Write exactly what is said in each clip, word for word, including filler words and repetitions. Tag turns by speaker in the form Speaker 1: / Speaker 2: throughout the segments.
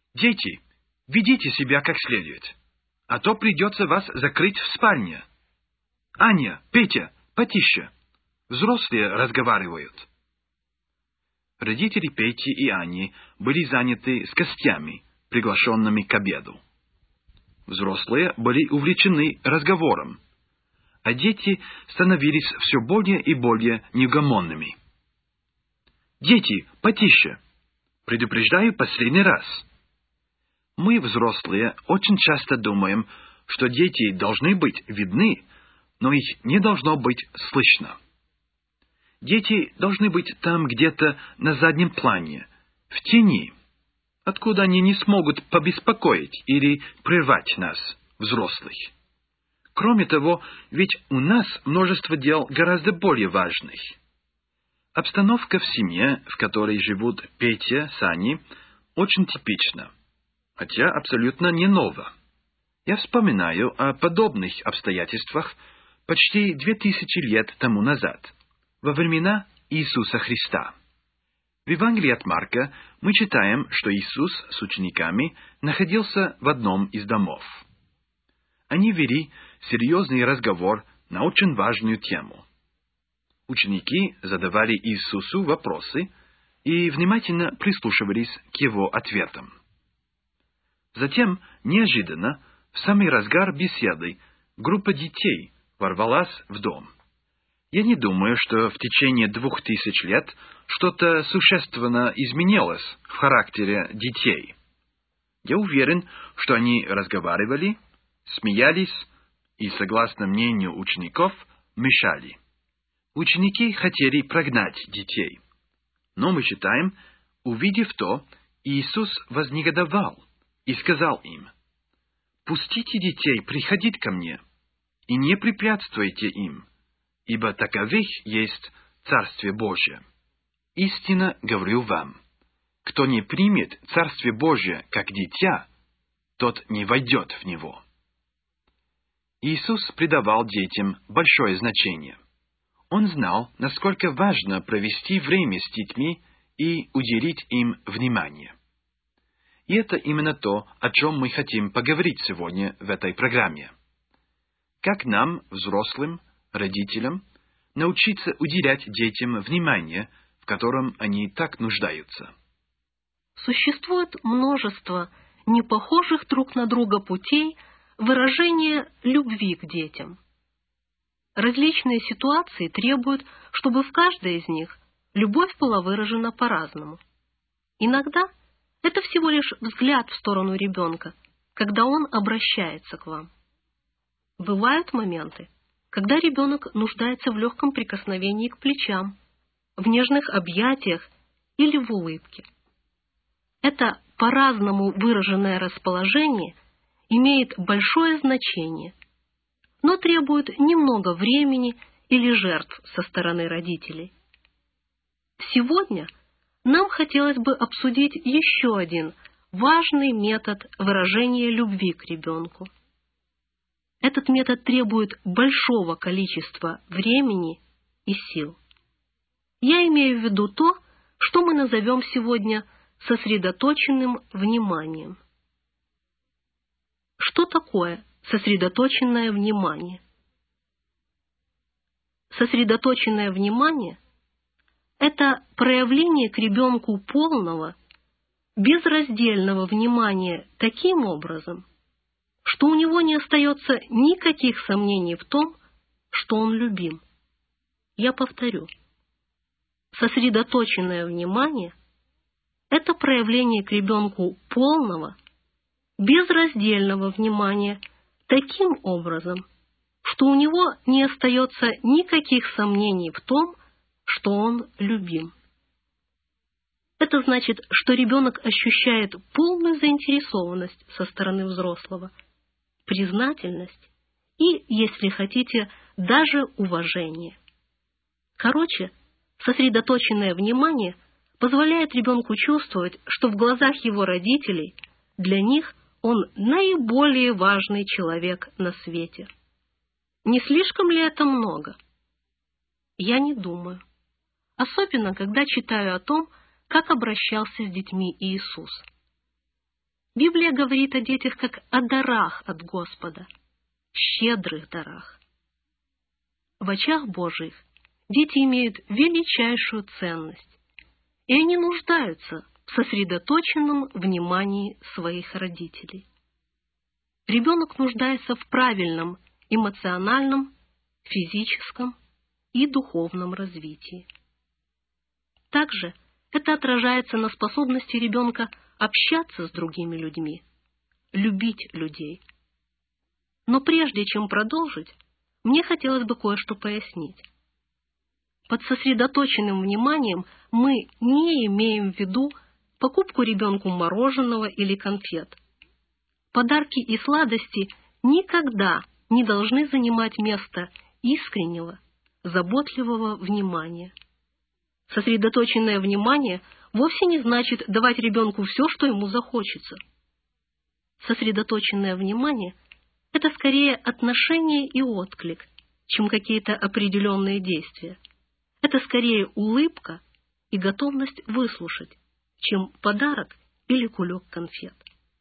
Speaker 1: Дети, ведите себя как следует, а то придется вас закрыть в спальне. Аня, Петя, потише. Взрослые разговаривают. Родители Пети и Ани были заняты с гостями, приглашенными к обеду. Взрослые были увлечены разговором, а дети становились все более и более неугомонными. «Дети, потише! Предупреждаю последний раз!» Мы, взрослые, очень часто думаем, что дети должны быть видны, но их не должно быть слышно. Дети должны быть там где-то на заднем плане, в тени, откуда они не смогут побеспокоить или прервать нас, взрослых. Кроме того, ведь у нас множество дел гораздо более важных. Обстановка в семье, в которой живут Петя с Аней, очень типична, хотя абсолютно не нова. Я вспоминаю о подобных обстоятельствах почти две тысячи лет тому назад, во времена Иисуса Христа. В Евангелии от Марка мы читаем, что Иисус с учениками находился в одном из домов. Они вели серьезный разговор на очень важную тему. Ученики задавали Иисусу вопросы и внимательно прислушивались к его ответам. Затем, неожиданно, в самый разгар беседы, группа детей ворвалась в дом. Я не думаю, что в течение двух тысяч лет что-то существенно изменилось в характере детей. Я уверен, что они разговаривали, смеялись и, согласно мнению учеников, мешали. Ученики хотели прогнать детей. Но мы читаем, увидев то, Иисус вознегодовал и сказал им: «Пустите детей приходить ко мне, и не препятствуйте им, ибо таковых есть Царствие Божие. Истинно говорю вам, кто не примет Царствие Божие как дитя, тот не войдет в него». Иисус придавал детям большое значение. Он знал, насколько важно провести время с детьми и уделить им внимание. И это именно то, о чем мы хотим поговорить сегодня в этой программе. Как нам, взрослым, родителям, научиться уделять детям внимание, в котором они так нуждаются?
Speaker 2: Существует множество непохожих друг на друга путей выражения любви к детям. Различные ситуации требуют, чтобы в каждой из них любовь была выражена по-разному. Иногда это всего лишь взгляд в сторону ребенка, когда он обращается к вам. Бывают моменты, когда ребенок нуждается в легком прикосновении к плечам, в нежных объятиях или в улыбке. Это по-разному выраженное расположение имеет большое значение, но требует немного времени или жертв со стороны родителей. Сегодня нам хотелось бы обсудить еще один важный метод выражения любви к ребенку. Этот метод требует большого количества времени и сил. Я имею в виду то, что мы назовем сегодня сосредоточенным вниманием. Что такое сосредоточенное внимание? Сосредоточенное внимание – это проявление к ребенку полного, безраздельного внимания таким образом, что у него не остается никаких сомнений в том, что он любим. Я повторю. Сосредоточенное внимание – это проявление к ребенку полного, безраздельного внимания таким образом, что у него не остается никаких сомнений в том, что он любим. Это значит, что ребенок ощущает полную заинтересованность со стороны взрослого, признательность и, если хотите, даже уважение. Короче, сосредоточенное внимание позволяет ребенку чувствовать, что в глазах его родителей для них он наиболее важный человек на свете. Не слишком ли это много? Я не думаю. Особенно, когда читаю о том, как обращался с детьми Иисус. Библия говорит о детях как о дарах от Господа, щедрых дарах. В очах Божьих дети имеют величайшую ценность, и они нуждаются в сосредоточенном внимании своих родителей. Ребенок нуждается в правильном эмоциональном, физическом и духовном развитии. Также это отражается на способности ребенка общаться с другими людьми, любить людей. Но прежде чем продолжить, мне хотелось бы кое-что пояснить. Под сосредоточенным вниманием мы не имеем в виду покупку ребенку мороженого или конфет. Подарки и сладости никогда не должны занимать место искреннего, заботливого внимания. Сосредоточенное внимание вовсе не значит давать ребенку все, что ему захочется. Сосредоточенное внимание – это скорее отношение и отклик, чем какие-то определенные действия. Это скорее улыбка и готовность выслушать, чем подарок или кулек конфет.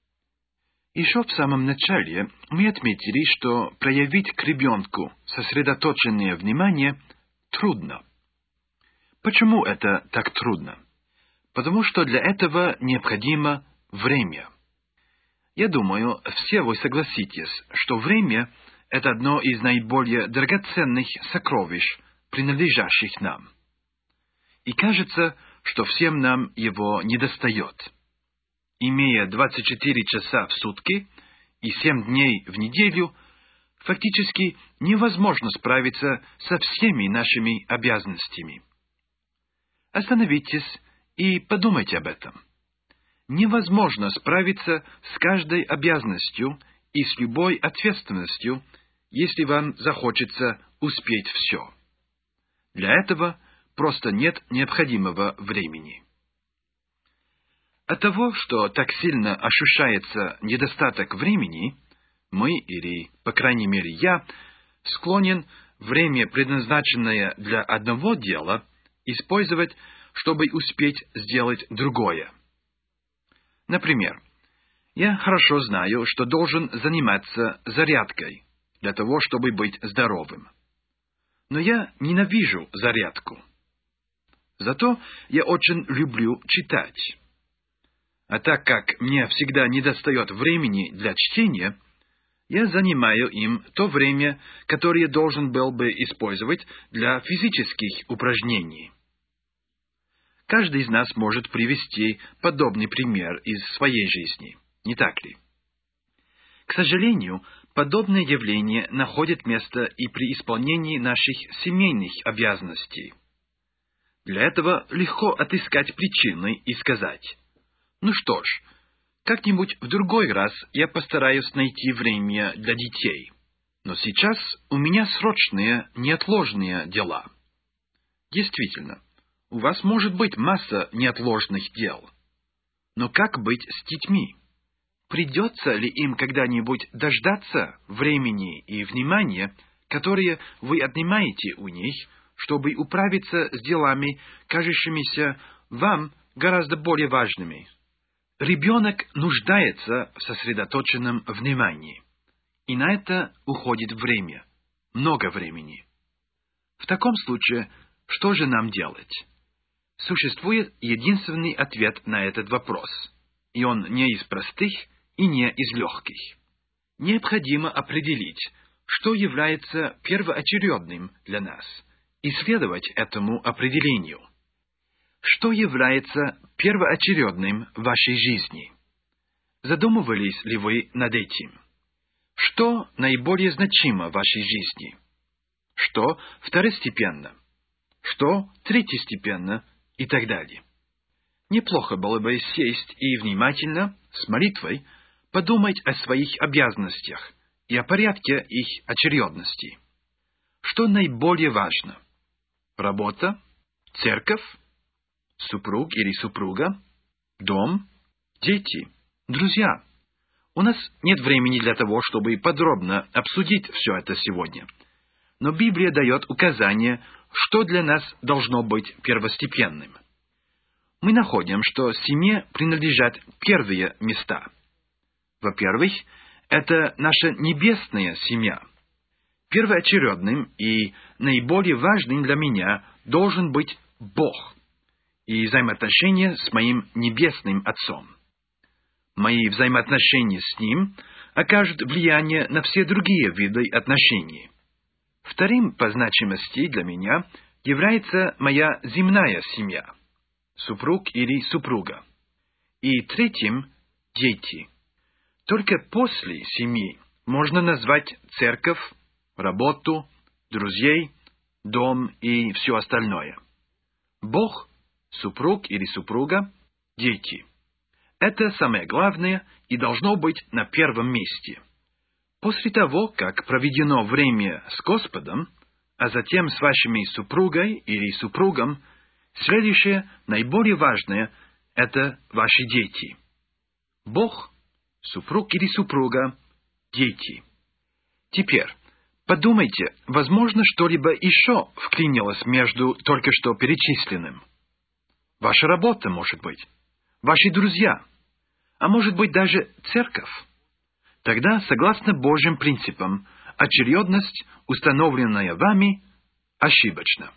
Speaker 1: Еще в самом начале мы отметили, что проявить к ребенку сосредоточенное внимание трудно. Почему это так трудно? Потому что для этого необходимо время. Я думаю, все вы согласитесь, что время – это одно из наиболее драгоценных сокровищ, принадлежащих нам. И кажется, что всем нам его недостает. Имея двадцать четыре часа в сутки и семь дней в неделю, фактически невозможно справиться со всеми нашими обязанностями. Остановитесь и подумайте об этом. Невозможно справиться с каждой обязанностью и с любой ответственностью, если вам захочется успеть все. Для этого просто нет необходимого времени. От того, что так сильно ощущается недостаток времени, мы, или, по крайней мере, я, склонен время, предназначенное для одного дела, использовать, чтобы успеть сделать другое. Например, я хорошо знаю, что должен заниматься зарядкой для того, чтобы быть здоровым. Но я ненавижу зарядку. Зато я очень люблю читать. А так как мне всегда недостает времени для чтения, я занимаю им то время, которое должен был бы использовать для физических упражнений. Каждый из нас может привести подобный пример из своей жизни, не так ли? К сожалению, подобное явление находит место и при исполнении наших семейных обязанностей. Для этого легко отыскать причины и сказать: «Ну что ж, как-нибудь в другой раз я постараюсь найти время для детей, но сейчас у меня срочные, неотложные дела». Действительно, у вас может быть масса неотложных дел. Но как быть с детьми? Придется ли им когда-нибудь дождаться времени и внимания, которые вы отнимаете у них, чтобы управиться с делами, кажущимися вам гораздо более важными? Ребенок нуждается в сосредоточенном внимании, и на это уходит время, много времени. В таком случае, что же нам делать? Существует единственный ответ на этот вопрос, и он не из простых и не из легких. Необходимо определить, что является первоочередным для нас, и следовать этому определению. Что является первоочередным в вашей жизни? Задумывались ли вы над этим? Что наиболее значимо в вашей жизни? Что второстепенно? Что третьестепенно? И так далее. Неплохо было бы сесть и внимательно, с молитвой, подумать о своих обязанностях и о порядке их очередности. Что наиболее важно? Работа, церковь, супруг или супруга, дом, дети, друзья. У нас нет времени для того, чтобы подробно обсудить все это сегодня. Но Библия дает указание, что для нас должно быть первостепенным. Мы находим, что семье принадлежат первые места. Во-первых, это наша небесная семья. Первоочередным и наиболее важным для меня должен быть Бог и взаимоотношения с моим небесным Отцом. Мои взаимоотношения с Ним окажут влияние на все другие виды отношений. Вторым по значимости для меня является моя земная семья, супруг или супруга. И третьим – дети. Только после семьи можно назвать церковь, работу, друзей, дом и все остальное. Бог, супруг или супруга, дети. Это самое главное и должно быть на первом месте. После того, как проведено время с Господом, а затем с вашими супругой или супругом, следующее, наиболее важное, это ваши дети. Бог, супруг или супруга, дети. Теперь, подумайте, возможно, что-либо еще вклинилось между только что перечисленным. Ваша работа, может быть, ваши друзья, а может быть даже церковь. Тогда, согласно Божьим принципам, очередность, установленная вами, ошибочна.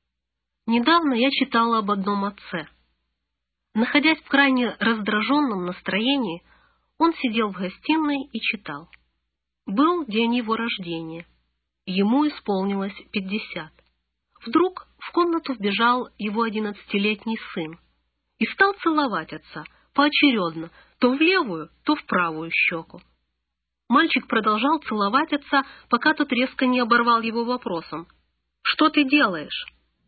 Speaker 2: Недавно я читала об одном отце. Находясь в крайне раздраженном настроении, он сидел в гостиной и читал. Был день его рождения. Ему исполнилось пятьдесят. Вдруг в комнату вбежал его одиннадцатилетний сын и стал целовать отца поочередно, то в левую, то в правую щеку. Мальчик продолжал целовать отца, пока тот резко не оборвал его вопросом. «Что ты делаешь?»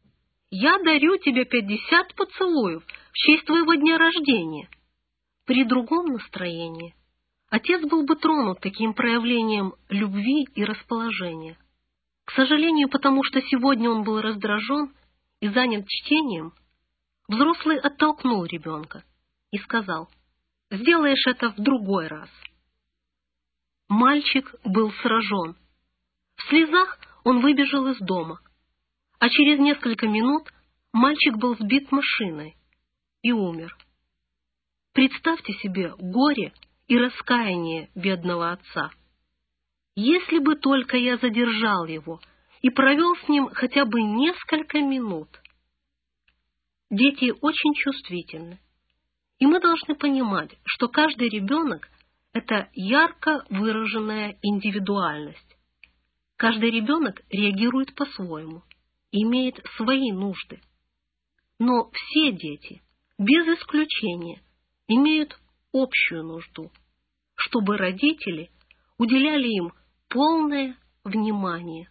Speaker 2: «Я дарю тебе пятьдесят поцелуев в честь твоего дня рождения». При другом настроении отец был бы тронут таким проявлением любви и расположения. К сожалению, потому что сегодня он был раздражен и занят чтением, взрослый оттолкнул ребенка и сказал: «Сделаешь это в другой раз». Мальчик был сражен. В слезах он выбежал из дома, а через несколько минут мальчик был сбит машиной и умер. Представьте себе горе и раскаяние бедного отца. Если бы только я задержал его и провел с ним хотя бы несколько минут. Дети очень чувствительны, и мы должны понимать, что каждый ребенок – это ярко выраженная индивидуальность. Каждый ребенок реагирует по-своему, имеет свои нужды. Но все дети, без исключения, имеют общую нужду, чтобы родители уделяли им полное внимание.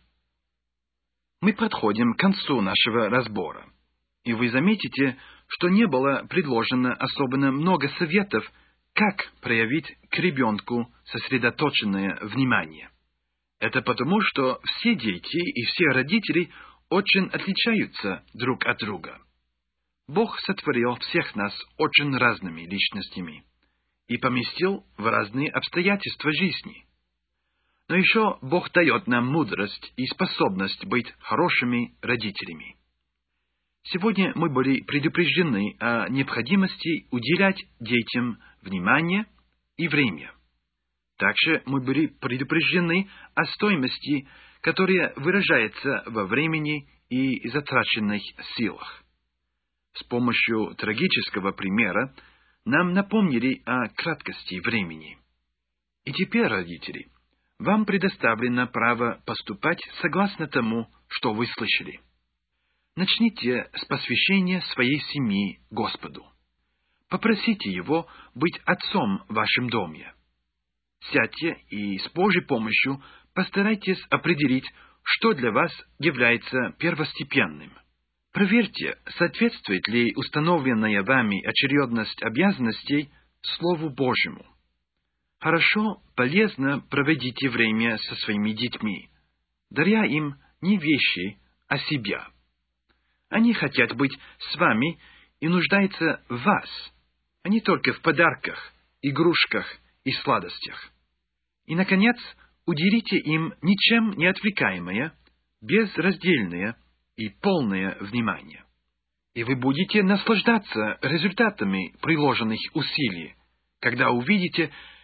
Speaker 1: Мы подходим к концу нашего разбора, и вы заметите, что не было предложено особенно много советов, как проявить к ребенку сосредоточенное внимание. Это потому, что все дети и все родители очень отличаются друг от друга. Бог сотворил всех нас очень разными личностями и поместил в разные обстоятельства жизни. Но еще Бог дает нам мудрость и способность быть хорошими родителями. Сегодня мы были предупреждены о необходимости уделять детям внимание и время. Также мы были предупреждены о стоимости, которая выражается во времени и затраченных силах. С помощью трагического примера нам напомнили о краткости времени. И теперь, родители, вам предоставлено право поступать согласно тому, что вы слышали. Начните с посвящения своей семьи Господу. Попросите Его быть отцом в вашем доме. Сядьте и с Божьей помощью постарайтесь определить, что для вас является первостепенным. Проверьте, соответствует ли установленная вами очередность обязанностей Слову Божьему. Хорошо, полезно проведите время со своими детьми, даря им не вещи, а себя. Они хотят быть с вами и нуждаются в вас, а не только в подарках, игрушках и сладостях. И, наконец, уделите им ничем не отвлекаемое, безраздельное и полное внимание. И вы будете наслаждаться результатами приложенных усилий, когда увидите,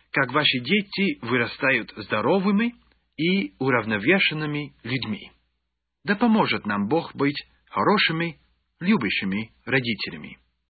Speaker 1: как ваши дети вырастают здоровыми и уравновешенными людьми. Да поможет нам Бог быть хорошими, любящими родителями.